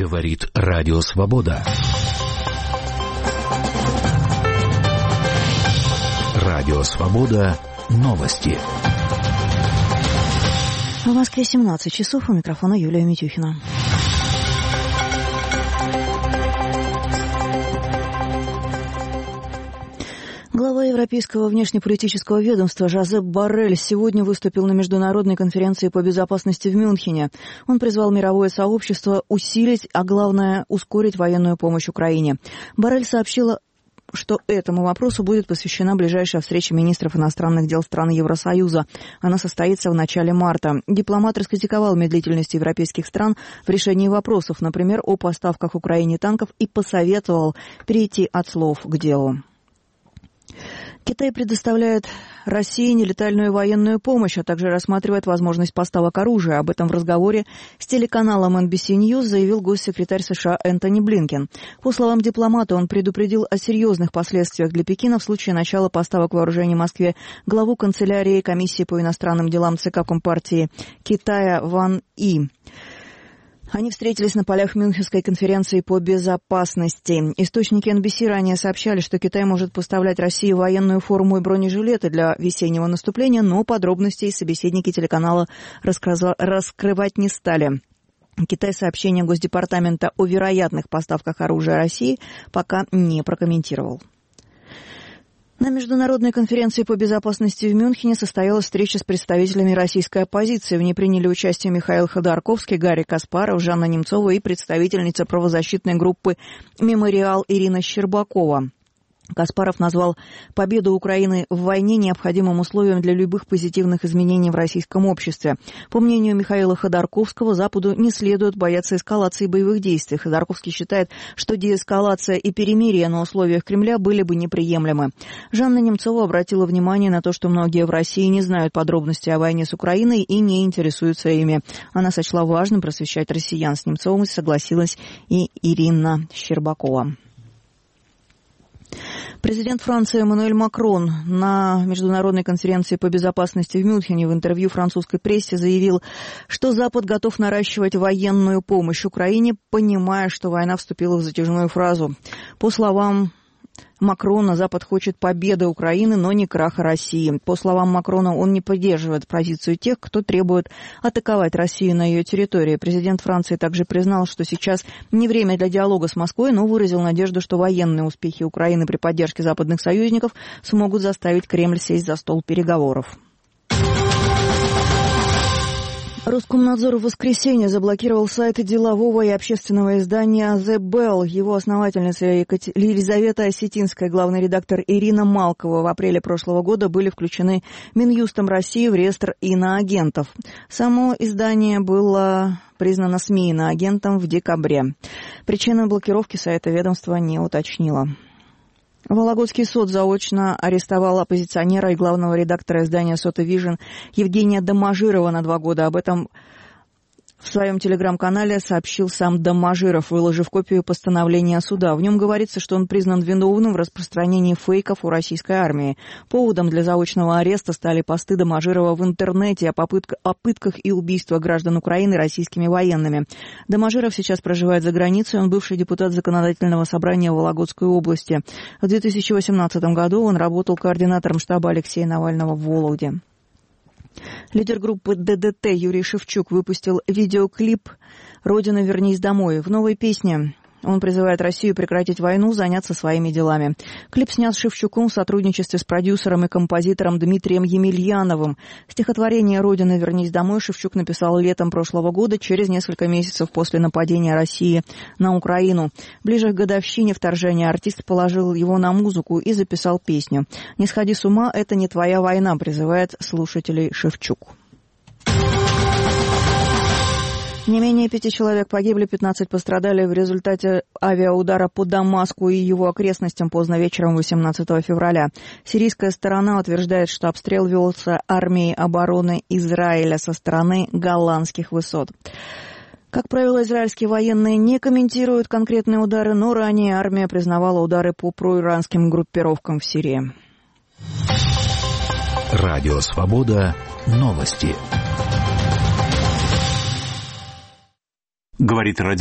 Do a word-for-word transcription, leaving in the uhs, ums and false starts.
Говорит Радио Свобода. Радио Свобода. Новости. В Москве семнадцать часов. У микрофона Юлия Митюхина. Глава Европейского внешнеполитического ведомства Жозеп Боррель сегодня выступил на международной конференции по безопасности в Мюнхене. Он призвал мировое сообщество усилить, а главное, ускорить военную помощь Украине. Боррель сообщила, что этому вопросу будет посвящена ближайшая встреча министров иностранных дел стран Евросоюза. Она состоится в начале марта. Дипломат раскритиковал медлительность европейских стран в решении вопросов, например, о поставках Украине танков, и посоветовал перейти от слов к делу. Китай предоставляет России нелетальную военную помощь, а также рассматривает возможность поставок оружия. Об этом в разговоре с телеканалом эн би си News заявил госсекретарь США Энтони Блинкен. По словам дипломата, он предупредил о серьезных последствиях для Пекина в случае начала поставок вооружений Москве главу канцелярии Комиссии по иностранным делам ЦК Компартии Китая Ван И. Они встретились на полях Мюнхенской конференции по безопасности. Источники эн би си ранее сообщали, что Китай может поставлять России военную форму и бронежилеты для весеннего наступления, но подробностей собеседники телеканала раскрывать не стали. Китай сообщение Госдепартамента о вероятных поставках оружия России пока не прокомментировал. На международной конференции по безопасности в Мюнхене состоялась встреча с представителями российской оппозиции. В ней приняли участие Михаил Ходорковский, Гарри Каспаров, Жанна Немцова и представительница правозащитной группы «Мемориал» Ирина Щербакова. Каспаров назвал победу Украины в войне необходимым условием для любых позитивных изменений в российском обществе. По мнению Михаила Ходорковского, Западу не следует бояться эскалации боевых действий. Ходорковский считает, что деэскалация и перемирие на условиях Кремля были бы неприемлемы. Жанна Немцова обратила внимание на то, что многие в России не знают подробностей о войне с Украиной и не интересуются ими. Она сочла важным просвещать россиян. С Немцовым согласилась и Ирина Щербакова. Президент Франции Эммануэль Макрон на международной конференции по безопасности в Мюнхене в интервью французской прессе заявил, что Запад готов наращивать военную помощь Украине, понимая, что война вступила в затяжную фазу. По словам Макрона, Запад хочет победы Украины, но не краха России. По словам Макрона, он не поддерживает позицию тех, кто требует атаковать Россию на ее территории. Президент Франции также признал, что сейчас не время для диалога с Москвой, но выразил надежду, что военные успехи Украины при поддержке западных союзников смогут заставить Кремль сесть за стол переговоров. Роскомнадзор в воскресенье заблокировал сайт делового и общественного издания «The Bell». Его основательница Елизавета Осетинская, главный редактор Ирина Малкова в апреле прошлого года были включены Минюстом России в реестр иноагентов. Само издание было признано СМИ иноагентом в декабре. Причину блокировки сайта ведомство не уточнило. Вологодский суд заочно арестовал оппозиционера и главного редактора издания «Сота Вижн» Евгения Доможирова на два года. Об этом в своем телеграм-канале сообщил сам Доможиров, выложив копию постановления суда. В нем говорится, что он признан виновным в распространении фейков у российской армии. Поводом для заочного ареста стали посты Доможирова в интернете о, попытка, о пытках и убийствах граждан Украины российскими военными. Доможиров сейчас проживает за границей, он бывший депутат Законодательного собрания Вологодской области. В две тысячи восемнадцатом году он работал координатором штаба Алексея Навального в Вологде. Лидер группы дэ дэ тэ Юрий Шевчук выпустил видеоклип «Родина, вернись домой». В новой песне он призывает Россию прекратить войну, заняться своими делами. Клип снят Шевчуком в сотрудничестве с продюсером и композитором Дмитрием Емельяновым. Стихотворение «Родина, вернись домой» Шевчук написал летом прошлого года, через несколько месяцев после нападения России на Украину. Ближе к годовщине вторжения артист положил его на музыку и записал песню. «Не сходи с ума, это не твоя война», призывает слушателей Шевчук. Не менее пяти человек погибли, пятнадцать пострадали в результате авиаудара по Дамаску и его окрестностям поздно вечером восемнадцатого февраля. Сирийская сторона утверждает, что обстрел велся армией обороны Израиля со стороны голландских высот. Как правило, израильские военные не комментируют конкретные удары, но ранее армия признавала удары по проиранским группировкам в Сирии. Радио Свобода. Новости. Говорит радио.